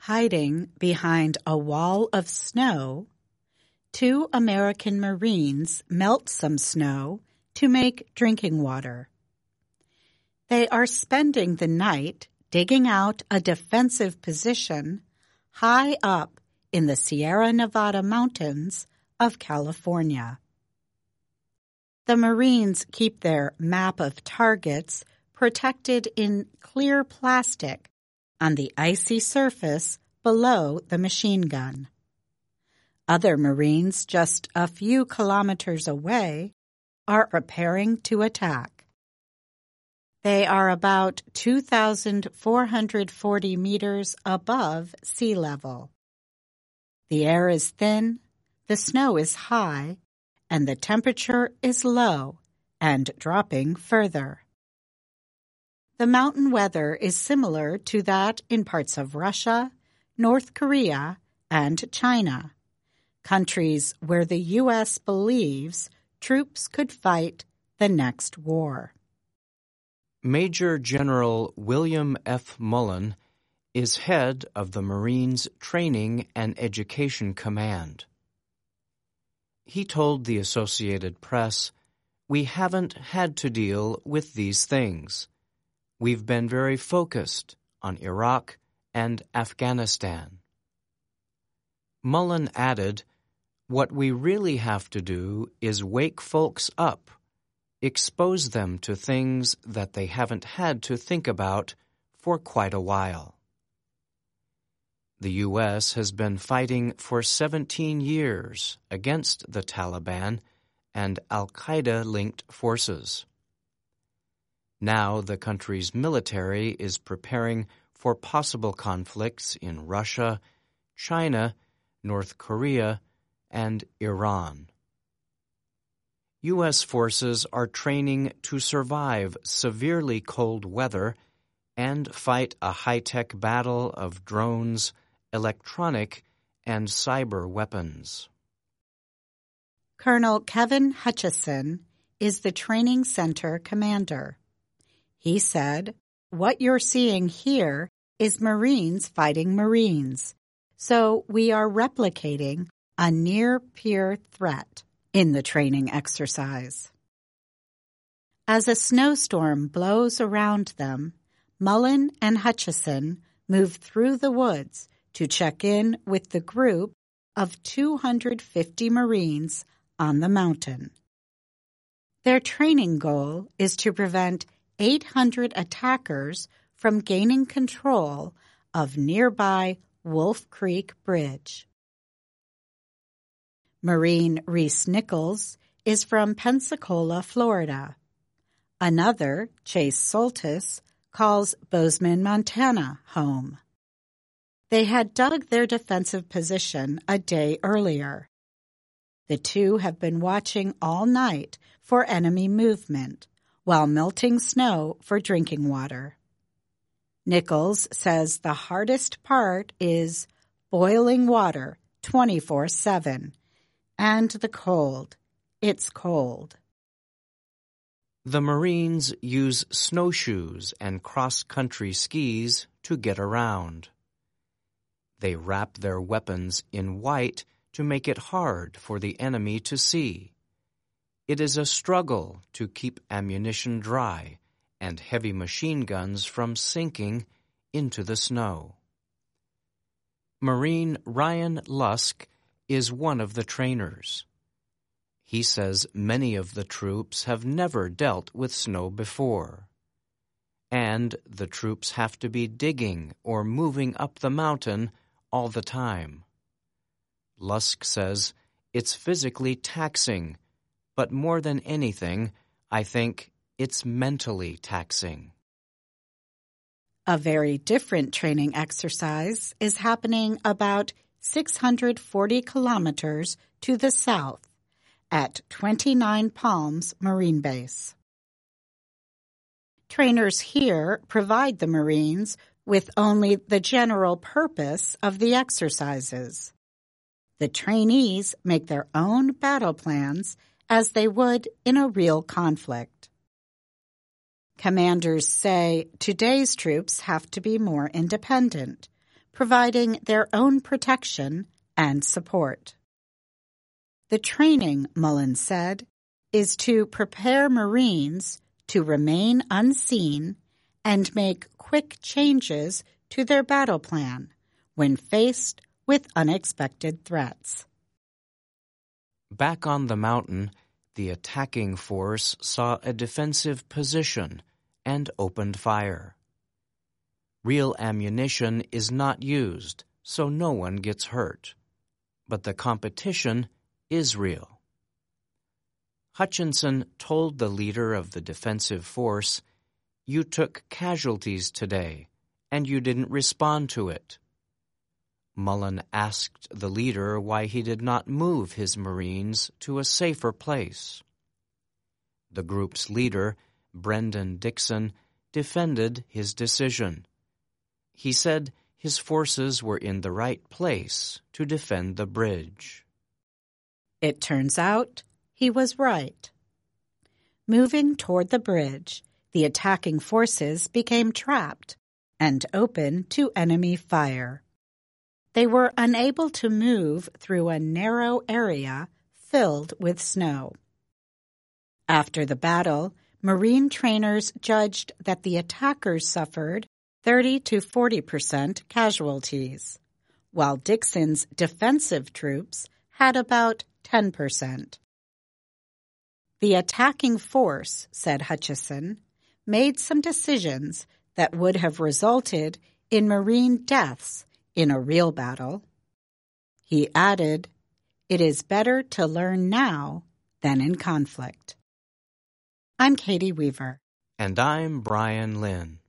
Hiding behind a wall of snow, 2 American Marines melt some snow to make drinking water. They are spending the night digging out a defensive position high up in the Sierra Nevada mountains of California. The Marines keep their map of targets protected in clear plastic on the icy surface below the machine gun. Other Marines just a few kilometers away are preparing to attack. They are about 2,440 meters above sea level. The air is thin, the snow is high, and the temperature is low and dropping further. The mountain weather is similar to that in parts of Russia, North Korea, and China, countries where the U.S. believes troops could fight the next war. Major General William F. Mullen is head of the Marines Training and Education Command. He told the Associated Press, "We haven't had to deal with these things. We've been very focused on Iraq and Afghanistan." Mullen added, "What we really have to do is wake folks up, expose them to things that they haven't had to think about for quite a while." The U.S. has been fighting for 17 years against the Taliban and al-Qaeda-linked forces. Now the country's military is preparing for possible conflicts in Russia, China, North Korea, and Iran. U.S. forces are training to survive severely cold weather and fight a high-tech battle of drones, electronic, and cyber weapons. Colonel Kevin Hutchison is the training center commander. He said, "What you're seeing here is Marines fighting Marines, so we are replicating a near-peer threat in the training exercise." As a snowstorm blows around them, Mullen and Hutchison move through the woods to check in with the group of 250 Marines on the mountain. Their training goal is to prevent 800 attackers from gaining control of nearby Wolf Creek Bridge. Marine Reese Nichols is from Pensacola, Florida. Another, Chase Soltis, calls Bozeman, Montana, home. They had dug their defensive position a day earlier. The two have been watching all night for enemy movement while melting snow for drinking water. Nichols says the hardest part is boiling water 24/7 and the cold. It's cold. The Marines use snowshoes and cross-country skis to get around. They wrap their weapons in white to make it hard for the enemy to see. It is a struggle to keep ammunition dry and heavy machine guns from sinking into the snow. Marine Ryan Lusk is one of the trainers. He says many of the troops have never dealt with snow before, and the troops have to be digging or moving up the mountain all the time. Lusk says it's physically taxing, but more than anything, I think it's mentally taxing. A very different training exercise is happening about 640 kilometers to the south at 29 Palms Marine Base. Trainers here provide the Marines with only the general purpose of the exercises. The trainees make their own battle plans as they would in a real conflict. Commanders say today's troops have to be more independent, providing their own protection and support. The training, Mullen said, is to prepare Marines to remain unseen and make quick changes to their battle plan when faced with unexpected threats. Back on the mountain, the attacking force saw a defensive position and opened fire. Real ammunition is not used, so no one gets hurt. But the competition is real. Hutchinson told the leader of the defensive force, "You took casualties today, and you didn't respond to it." Mullen asked the leader why he did not move his Marines to a safer place. The group's leader, Brendan Dixon, defended his decision. He said his forces were in the right place to defend the bridge. It turns out he was right. Moving toward the bridge, the attacking forces became trapped and open to enemy fire. They were unable to move through a narrow area filled with snow. After the battle, Marine trainers judged that the attackers suffered 30 to 40% casualties, while Dixon's defensive troops had about 10%. The attacking force, said Hutchison, made some decisions that would have resulted in Marine deaths in a real battle. He added, "It is better to learn now than in conflict." I'm Katie Weaver. And I'm Brian Lynn.